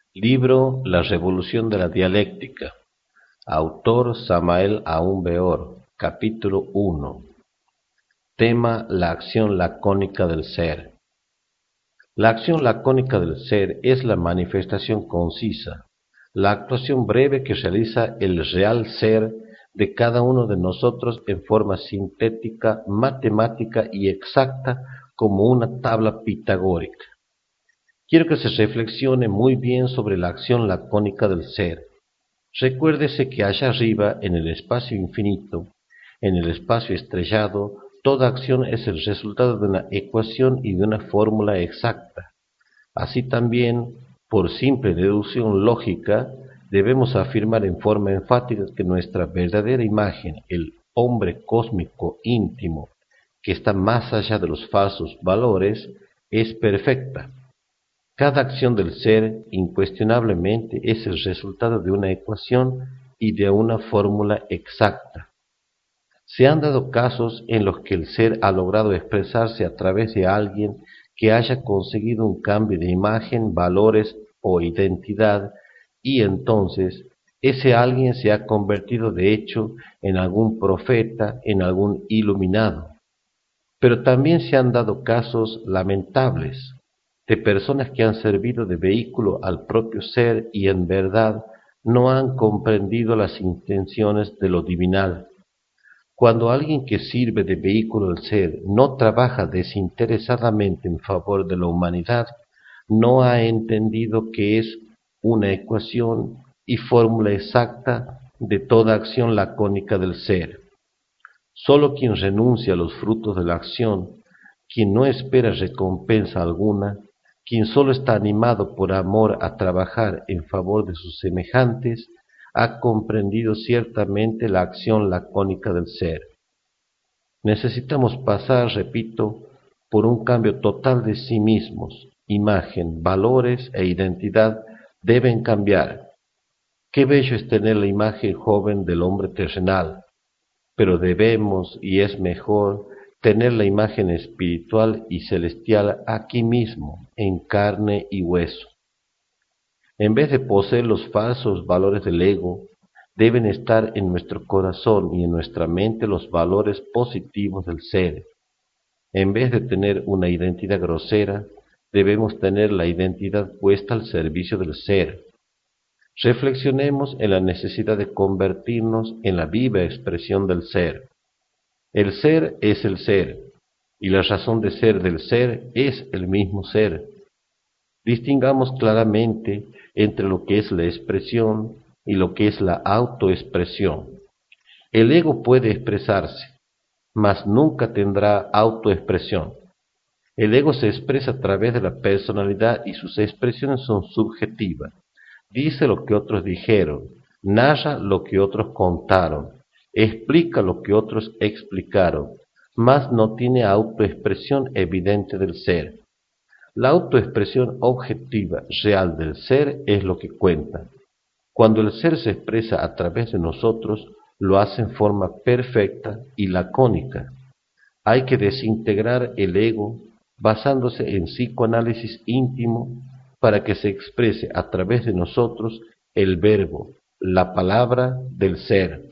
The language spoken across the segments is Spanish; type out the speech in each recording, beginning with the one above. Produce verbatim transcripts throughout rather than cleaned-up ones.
Libro La Revolución de la Dialéctica. Autor Samael Aún Weor. Capítulo uno. Tema: la acción lacónica del ser. La acción lacónica del ser es la manifestación concisa, la actuación breve que realiza el real ser de cada uno de nosotros en forma sintética, matemática y exacta como una tabla pitagórica. Quiero que se reflexione muy bien sobre la acción lacónica del ser. Recuérdese que allá arriba, en el espacio infinito, en el espacio estrellado, toda acción es el resultado de una ecuación y de una fórmula exacta. Así también, por simple deducción lógica, debemos afirmar en forma enfática que nuestra verdadera imagen, el hombre cósmico íntimo, que está más allá de los falsos valores, es perfecta. Cada acción del ser, incuestionablemente, es el resultado de una ecuación y de una fórmula exacta. Se han dado casos en los que el ser ha logrado expresarse a través de alguien que haya conseguido un cambio de imagen, valores o identidad, y entonces ese alguien se ha convertido de hecho en algún profeta, en algún iluminado. Pero también se han dado casos lamentables de personas que han servido de vehículo al propio ser y en verdad no han comprendido las intenciones de lo divinal. Cuando alguien que sirve de vehículo al ser no trabaja desinteresadamente en favor de la humanidad, no ha entendido que es una ecuación y fórmula exacta de toda acción lacónica del ser. Solo quien renuncia a los frutos de la acción, quien no espera recompensa alguna, quien solo está animado por amor a trabajar en favor de sus semejantes, ha comprendido ciertamente la acción lacónica del ser. Necesitamos pasar, repito, por un cambio total de sí mismos. Imagen, valores e identidad deben cambiar. Qué bello es tener la imagen joven del hombre terrenal, pero debemos, y es mejor, tener la imagen espiritual y celestial aquí mismo, en carne y hueso. En vez de poseer los falsos valores del ego, deben estar en nuestro corazón y en nuestra mente los valores positivos del ser. En vez de tener una identidad grosera, debemos tener la identidad puesta al servicio del ser. Reflexionemos en la necesidad de convertirnos en la viva expresión del ser. El ser es el ser, y la razón de ser del ser es el mismo ser. Distingamos claramente entre lo que es la expresión y lo que es la autoexpresión. El ego puede expresarse, mas nunca tendrá autoexpresión. El ego se expresa a través de la personalidad y sus expresiones son subjetivas. Dice lo que otros dijeron, narra lo que otros contaron, explica lo que otros explicaron, mas no tiene autoexpresión evidente del ser. La autoexpresión objetiva, real del ser es lo que cuenta. Cuando el ser se expresa a través de nosotros, lo hace en forma perfecta y lacónica. Hay que desintegrar el ego basándose en psicoanálisis íntimo para que se exprese a través de nosotros el verbo, la palabra del ser.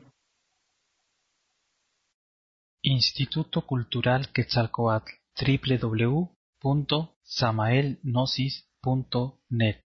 Instituto Cultural Quetzalcóatl, doble u doble u doble u punto samael gnosis punto net